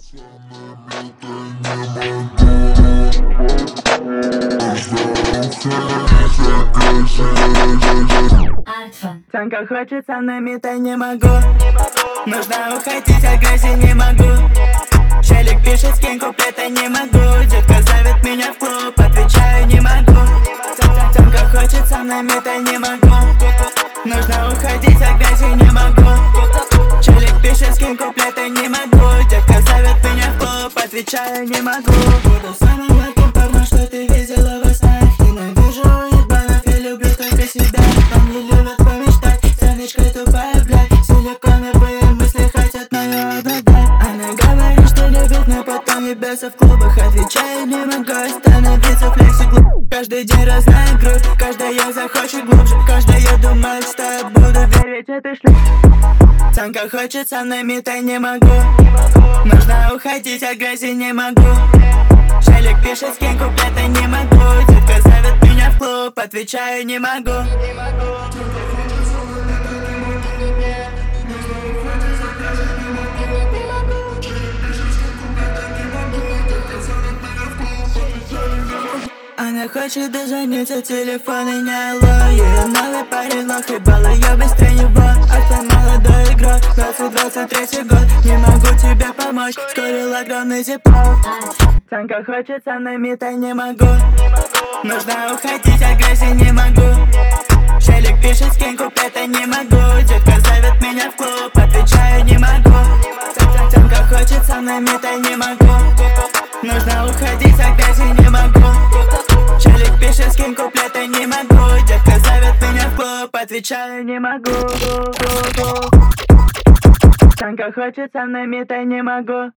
Танка хочет со мной метать, не могу. Нужно уходить от грязи, не могу. Челик пишет, скинь куплеты, не могу. Детка зовет меня в клуб, отвечаю, не могу. Танка хочет со мной метать, не могу. Нужно уходить от грязи, не могу. Челик пишет, скинь куплеты, не могу. Детка зовет меня в клуб, отвечаю, не могу. Буду самым легким парнем, что ты видела во снах. Ненавижу ебанов, я люблю только себя. Там не любят помечтать, страничка тупая, блядь. Силиконовые мысли хотят мою обладать. Она говорит, что любит, но потом ебется в клубах. Отвечаю, не могу остановиться, флекси глуп. Каждый день разная грудь, каждая захочет глубже. Каждая думает, что я буду верить этой шлюхе. Танка хочет со мной метать, не могу. Нужно уходить от грязи, не могу. Челик пишет, скинь куплеты, не могу. Детка зовет меня в клуб, отвечаю, не могу. Она хочет дозвониться, телефон и не алло. Ее новый парень лох, ебало, я быстрее него. А ты молодой игрок, 2023 год. Не могу тебе помочь, вскоре локдаун и тепло. Танка хочет со мной метать, не могу. Нужно уходить от грязи, не могу. Челик пишет, скинь куплеты, не могу. Детка зовет меня в клуб, отвечаю, не могу. Танка хочет со мной метать, не могу. Нужно уходить от грязи, не могу. Челик пишет, скинь куплеты, не могу. Детка зовет меня в клуб, отвечаю, не могу. Танка хочет со мной метать, не могу.